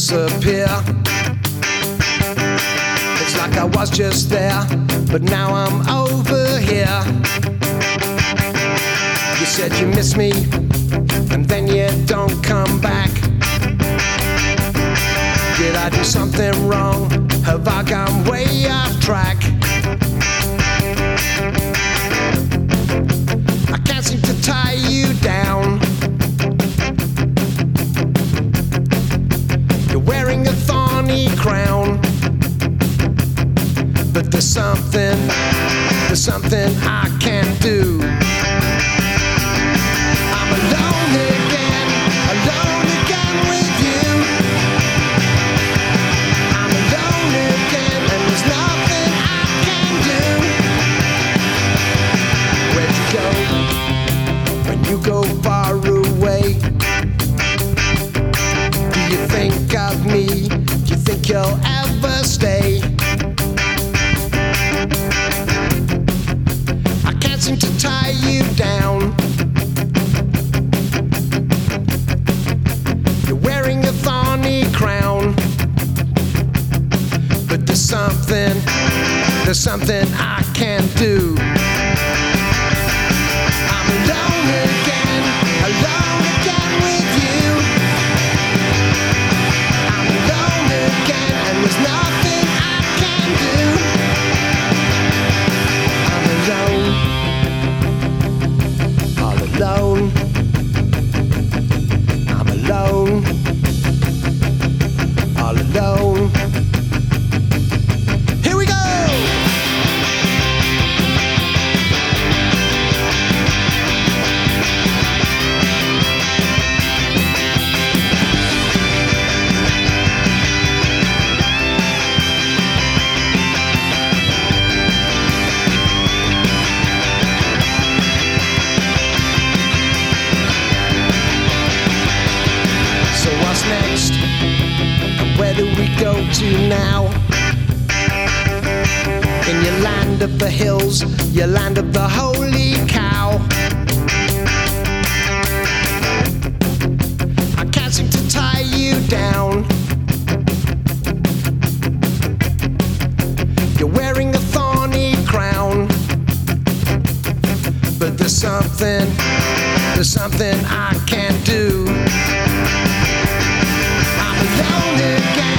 disappear. It's like I was just there, but now I'm over here. You said you miss me, and then you don't come back. Did I do something wrong? Have I gone way off track? I can't seem to tie you down. You're wearing a thorny crown, but there's something I can't do. I'm alone again with you. I'm alone again, and there's nothing I can do. Where'd you go when you go far away? Do you think of me? Do you think you'll ever stay? I can't seem to tie you down. You're wearing a thorny crown, but there's something I can't do. I'm alone again with you. I'm alone again, and there's nothing I can do. I'm alone, all alone. I'm alone, all alone. Here we go! So what's next? And where do we go to now? In your land of the hills, your land of the holy cow. I can't seem to tie you down. You're wearing a thorny crown, but there's something I can't do. I'm alone again